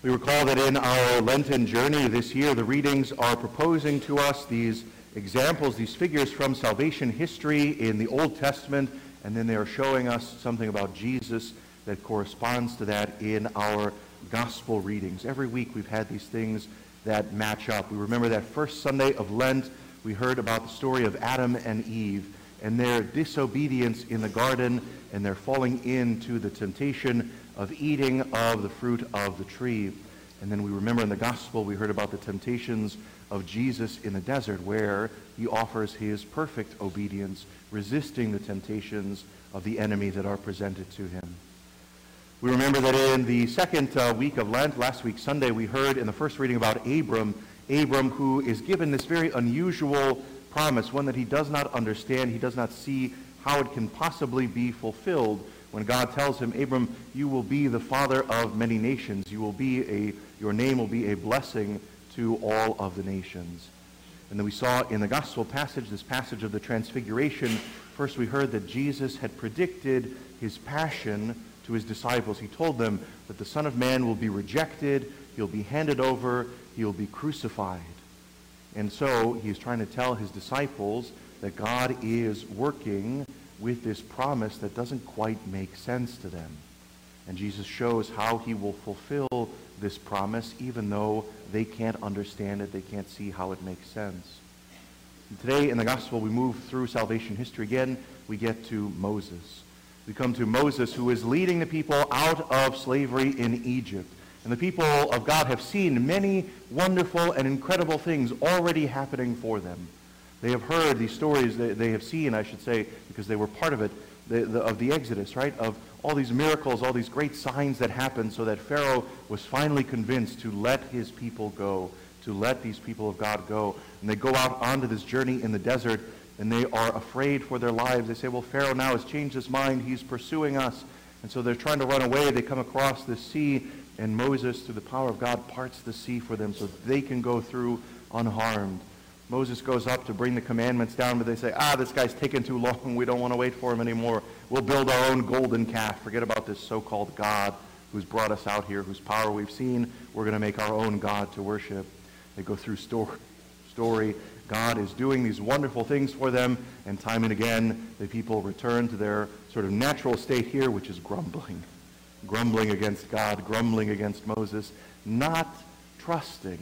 We recall that in our Lenten journey this year, the readings are proposing to us these examples, these figures from salvation history in the Old Testament, and then they are showing us something about Jesus that corresponds to that in our gospel readings. Every week we've had these things that match up. We remember that first Sunday of Lent, we heard about the story of Adam and Eve and their disobedience in the garden and their falling into the temptation of eating of the fruit of the tree. And then we remember in the gospel we heard about the temptations of Jesus in the desert, where he offers his perfect obedience, resisting the temptations of the enemy that are presented to him. We remember that in the second week of Lent, last week Sunday, we heard in the first reading about Abram who is given this very unusual promise, one that he does not understand. He does not see how it can possibly be fulfilled when God tells him, Abram, you will be the father of many nations. Your name will be a blessing to all of the nations. And then we saw in the gospel passage, this passage of the Transfiguration, first we heard that Jesus had predicted his passion to his disciples. He told them that the Son of Man will be rejected, he'll be handed over, he'll be crucified. And so he's trying to tell his disciples that God is working with this promise that doesn't quite make sense to them. And Jesus shows how he will fulfill this promise even though they can't understand it, they can't see how it makes sense. And today in the gospel we move through salvation history again. We get to Moses. We come to Moses, who is leading the people out of slavery in Egypt. And the people of God have seen many wonderful and incredible things already happening for them. They have heard these stories, they have seen, I should say, because they were part of it, of the Exodus, right? Of all these miracles, all these great signs that happened so that Pharaoh was finally convinced to let his people go, to let these people of God go. And they go out onto this journey in the desert, and they are afraid for their lives. They say, well, Pharaoh now has changed his mind. He's pursuing us. And so they're trying to run away. They come across the sea, and Moses, through the power of God, parts the sea for them so they can go through unharmed. Moses goes up to bring the commandments down, but they say, this guy's taking too long. We don't want to wait for him anymore. We'll build our own golden calf. Forget about this so-called God who's brought us out here, whose power we've seen. We're going to make our own God to worship. They go through story. God is doing these wonderful things for them, and time and again, the people return to their sort of natural state here, which is grumbling. Grumbling against God, grumbling against Moses, not trusting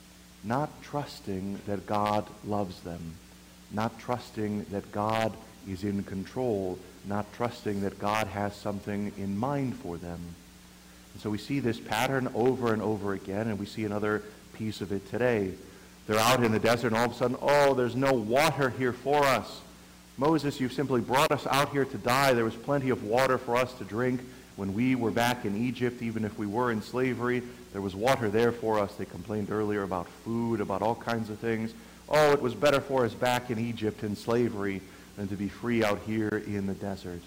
that God loves them, not trusting that God is in control, not trusting that God has something in mind for them. And so we see this pattern over and over again, and we see another piece of it today. They're out in the desert, and all of a sudden, there's no water here for us. Moses, you've simply brought us out here to die. There was plenty of water for us to drink when we were back in Egypt, even if we were in slavery. There was water there for us. They complained earlier about food, about all kinds of things. It was better for us back in Egypt in slavery than to be free out here in the desert.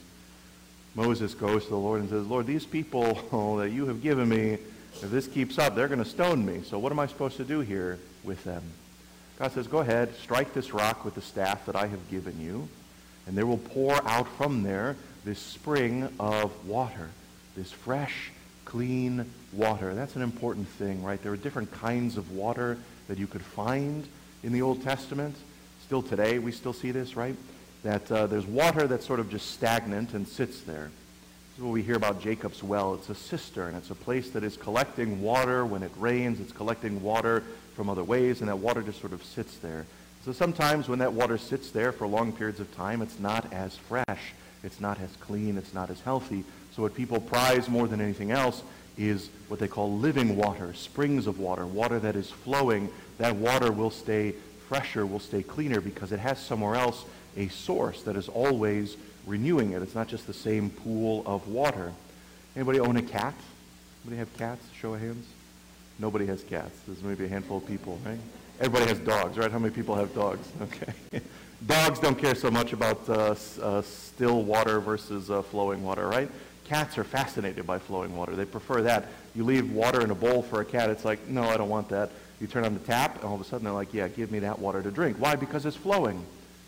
Moses goes to the Lord and says, Lord, these people that you have given me, if this keeps up, they're going to stone me. So what am I supposed to do here with them? God says, go ahead, strike this rock with the staff that I have given you, and there will pour out from there this spring of water, this fresh, clean water. That's an important thing, right? There are different kinds of water that you could find in the Old Testament. Still today, we still see this, right? That there's water that's sort of just stagnant and sits there. This is what we hear about Jacob's well. It's a cistern. It's a place that is collecting water when it rains. It's collecting water from other ways, and that water just sort of sits there. So sometimes when that water sits there for long periods of time, it's not as fresh. It's not as clean. It's not as healthy. So what people prize more than anything else is what they call living water, springs of water, water that is flowing. That water will stay fresher, will stay cleaner, because it has somewhere else a source that is always renewing it. It's not just the same pool of water. Anybody own a cat? Anybody have cats? Show of hands. Nobody has cats. There's maybe a handful of people, right? Everybody has dogs, right? How many people have dogs? Okay. Dogs don't care so much about still water versus flowing water, right? Cats are fascinated by flowing water. They prefer that. You leave water in a bowl for a cat, it's like, no, I don't want that. You turn on the tap, and all of a sudden they're like, yeah, give me that water to drink. Why? Because it's flowing.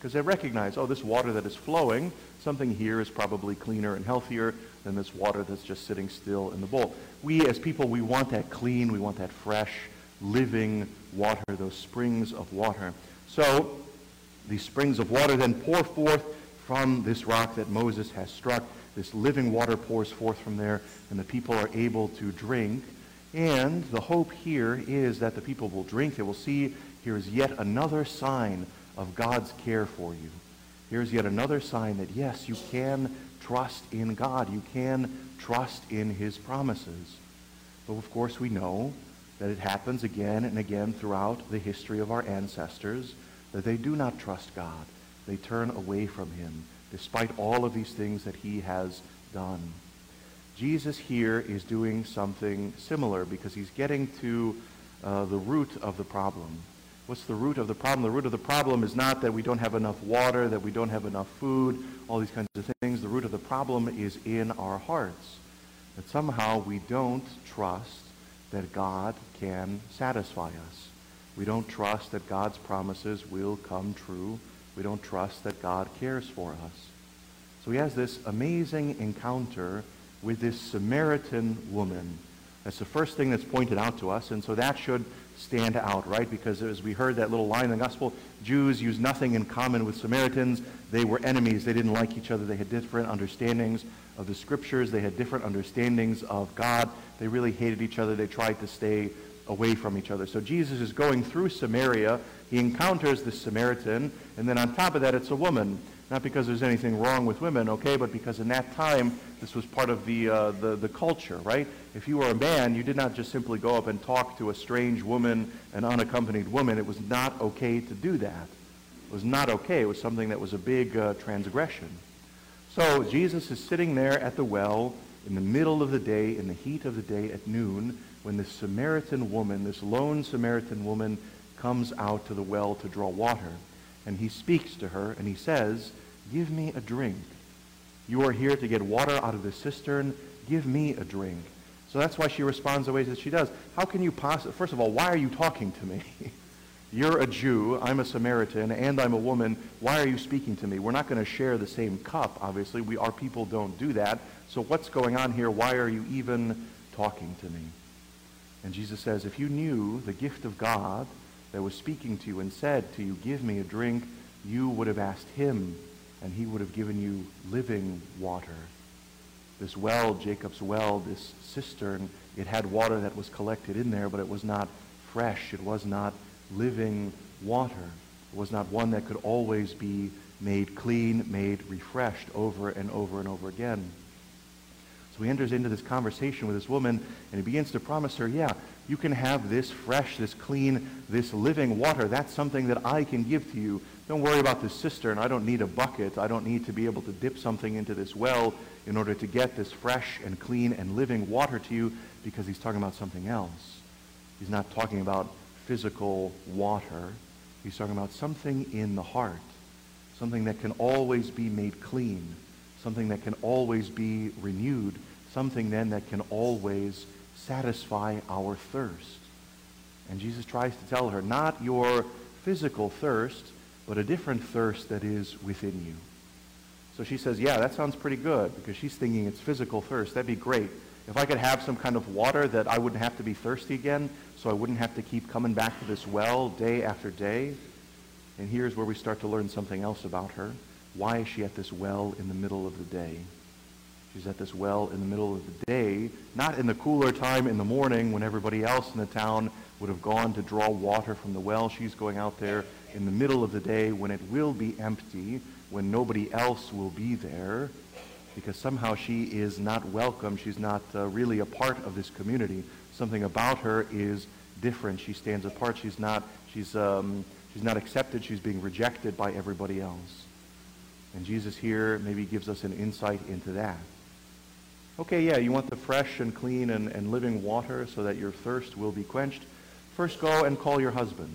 because they recognize, oh, this water that is flowing, something here is probably cleaner and healthier than this water that's just sitting still in the bowl. We as people, we want that clean, we want that fresh, living water, those springs of water. So these springs of water then pour forth from this rock that Moses has struck. This living water pours forth from there, and the people are able to drink. And the hope here is that the people will drink. They will see, here is yet another sign of God's care for you. Here's yet another sign that, yes, you can trust in God. You can trust in his promises. But of course we know that it happens again and again throughout the history of our ancestors that they do not trust God. They turn away from him, despite all of these things that he has done. Jesus here is doing something similar because he's getting to the root of the problem. What's the root of the problem? The root of the problem is not that we don't have enough water, that we don't have enough food, all these kinds of things. The root of the problem is in our hearts. That somehow we don't trust that God can satisfy us. We don't trust that God's promises will come true. We don't trust that God cares for us. So he has this amazing encounter with this Samaritan woman. That's the first thing that's pointed out to us, and so that should stand out, right? Because as we heard that little line in the gospel, Jews used nothing in common with Samaritans. They were enemies. They didn't like each other. They had different understandings of the scriptures. They had different understandings of God. They really hated each other. They tried to stay away from each other. So Jesus is going through Samaria. He encounters this Samaritan, and then on top of that, it's a woman. Not because there's anything wrong with women, okay, but because in that time, this was part of the culture, right? If you were a man, you did not just simply go up and talk to a strange woman, an unaccompanied woman. It was not okay to do that. It was not okay. It was something that was a big transgression. So Jesus is sitting there at the well in the middle of the day, in the heat of the day at noon, when this Samaritan woman, this lone Samaritan woman, comes out to the well to draw water. And he speaks to her, and he says, "Give me a drink. You are here to get water out of the cistern. Give me a drink." So that's why she responds the way that she does. How can you possibly, first of all, why are you talking to me? You're a Jew, I'm a Samaritan, and I'm a woman. Why are you speaking to me? We're not going to share the same cup, obviously. Our people don't do that. So what's going on here? Why are you even talking to me? And Jesus says, if you knew the gift of God that was speaking to you and said to you, "Give me a drink," you would have asked him, and he would have given you living water. This well, Jacob's well, this cistern, it had water that was collected in there, but it was not fresh. It was not living water. It was not one that could always be made clean, made refreshed over and over and over again. So he enters into this conversation with this woman, and he begins to promise her, yeah, you can have this fresh, this clean, this living water. That's something that I can give to you. Don't worry about this cistern. I don't need a bucket. I don't need to be able to dip something into this well in order to get this fresh and clean and living water to you, because he's talking about something else. He's not talking about physical water. He's talking about something in the heart, something that can always be made clean, something that can always be renewed, something then that can always satisfy our thirst. And Jesus tries to tell her, not your physical thirst, but a different thirst that is within you. So she says, yeah, that sounds pretty good, because she's thinking it's physical thirst. That'd be great. If I could have some kind of water that I wouldn't have to be thirsty again, so I wouldn't have to keep coming back to this well day after day. And here's where we start to learn something else about her. Why is she at this well in the middle of the day? She's at this well in the middle of the day, not in the cooler time in the morning when everybody else in the town would have gone to draw water from the well. She's going out there in the middle of the day when it will be empty, when nobody else will be there, because somehow she is not welcome. She's not really a part of this community. Something about her is different. She stands apart. She's not accepted. She's being rejected by everybody else. And Jesus here maybe gives us an insight into that. Okay, yeah, you want the fresh and clean and living water so that your thirst will be quenched. First go and call your husband.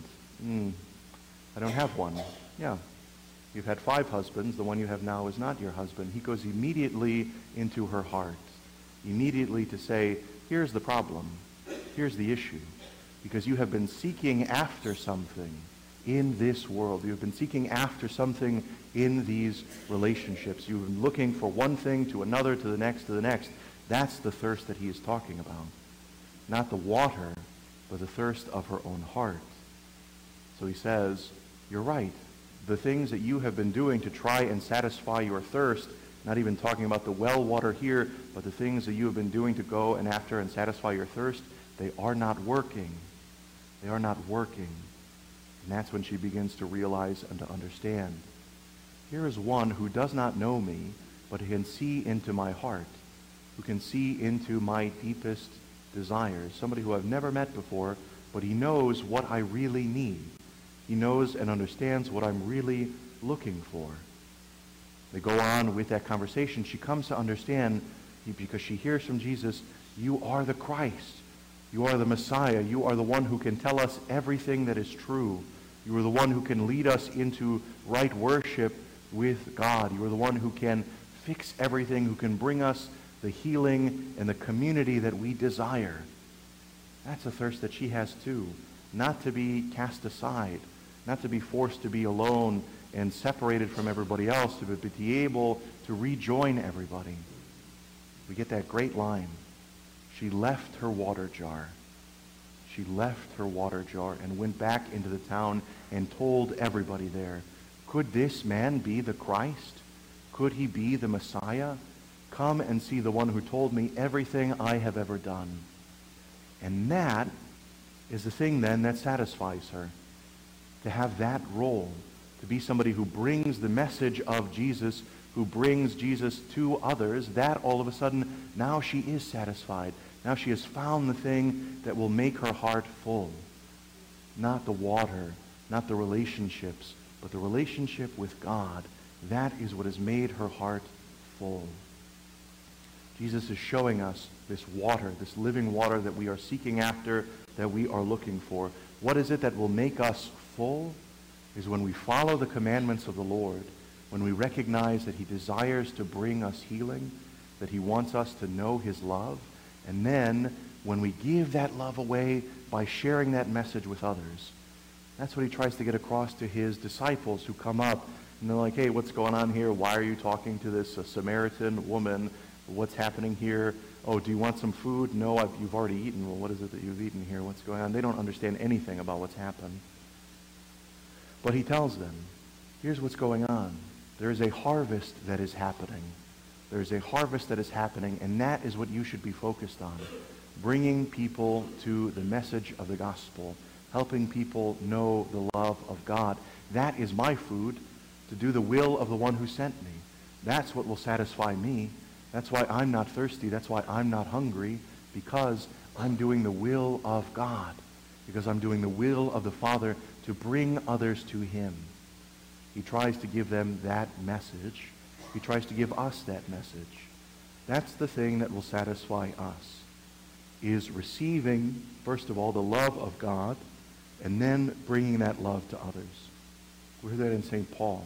I don't have one. Yeah. You've had 5 husbands. The one you have now is not your husband. He goes immediately into her heart. Immediately to say, here's the problem. Here's the issue. Because you have been seeking after something in this world. You've been seeking after something in these relationships. You've been looking for one thing to another, to the next, to the next. That's the thirst that he is talking about. Not the water, but the thirst of her own heart. So he says, you're right. The things that you have been doing to try and satisfy your thirst, not even talking about the well water here, but the things that you have been doing to go and after and satisfy your thirst, they are not working. They are not working. And that's when she begins to realize and to understand. Here is one who does not know me, but who can see into my heart, who can see into my deepest desires. Somebody who I've never met before, but he knows what I really need. He knows and understands what I'm really looking for. They go on with that conversation. She comes to understand, because she hears from Jesus, you are the Christ. You are the Messiah. You are the one who can tell us everything that is true. You are the one who can lead us into right worship with God. You are the one who can fix everything, who can bring us the healing and the community that we desire. That's a thirst that she has too. Not to be cast aside, not to be forced to be alone and separated from everybody else, but to be able to rejoin everybody. We get that great line. She left her water jar. She left her water jar and went back into the town and told everybody there, could this man be the Christ? Could he be the Messiah? Come and see the one who told me everything I have ever done. And that is the thing then that satisfies her. To have that role, to be somebody who brings the message of Jesus, who brings Jesus to others, that all of a sudden, now she is satisfied. Now she has found the thing that will make her heart full. Not the water, not the relationships, but the relationship with God. That is what has made her heart full. Jesus is showing us this water, this living water that we are seeking after, that we are looking for. What is it that will make us full? Is when we follow the commandments of the Lord, when we recognize that he desires to bring us healing, that he wants us to know his love, and then when we give that love away by sharing that message with others. That's what he tries to get across to his disciples who come up and they're like, hey, what's going on here? Why are you talking to this Samaritan woman? What's happening here? Oh, do you want some food? No, you've already eaten. Well, what is it that you've eaten here? What's going on? They don't understand anything about what's happened. But he tells them, here's what's going on. There is a harvest that is happening. There is a harvest that is happening, and that is what you should be focused on. Bringing people to the message of the gospel. Helping people know the love of God. That is my food, to do the will of the one who sent me. That's what will satisfy me. That's why I'm not thirsty. That's why I'm not hungry, because I'm doing the will of God. Because I'm doing the will of the Father to bring others to him. He tries to give them that message. He tries to give us that message. That's the thing that will satisfy us, is receiving, first of all, the love of God, and then bringing that love to others. We hear that in St. Paul.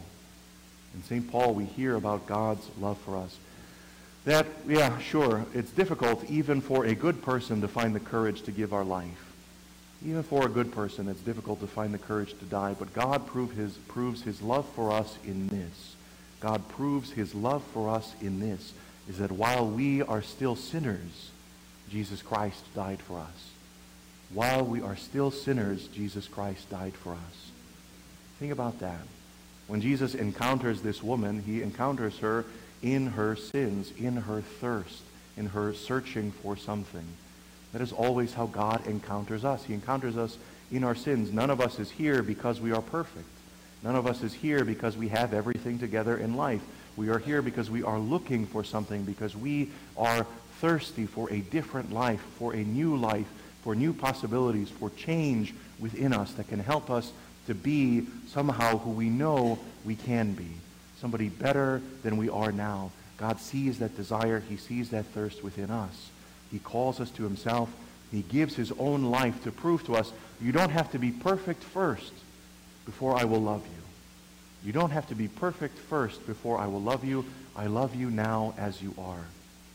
In St. Paul, we hear about God's love for us. That, yeah, sure, it's difficult even for a good person to find the courage to give our life. Even for a good person, it's difficult to find the courage to die. But God proves his love for us in this. God proves his love for us in this, is that while we are still sinners, Jesus Christ died for us. While we are still sinners, Jesus Christ died for us. Think about that. When Jesus encounters this woman, he encounters her in her sins, in her thirst, in her searching for something. That is always how God encounters us. He encounters us in our sins. None of us is here because we are perfect. None of us is here because we have everything together in life. We are here because we are looking for something, because we are thirsty for a different life, for a new life, for new possibilities, for change within us that can help us to be somehow who we know we can be. Somebody better than we are now. God sees that desire. He sees that thirst within us. He calls us to himself. He gives his own life to prove to us, you don't have to be perfect first before I will love you. You don't have to be perfect first before I will love you. I love you now as you are.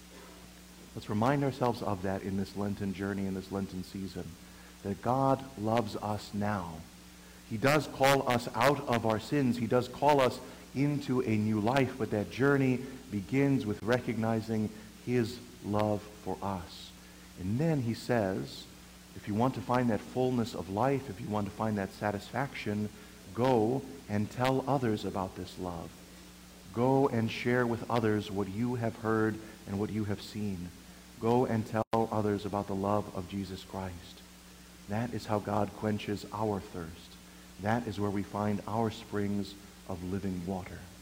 Let's remind ourselves of that in this Lenten journey, in this Lenten season, that God loves us now. He does call us out of our sins. He does call us into a new life, but that journey begins with recognizing his love for us. And then he says, if you want to find that fullness of life, if you want to find that satisfaction, go and tell others about this love. Go and share with others what you have heard and what you have seen. Go and tell others about the love of Jesus Christ. That is how God quenches our thirst. That is where we find our springs of living water.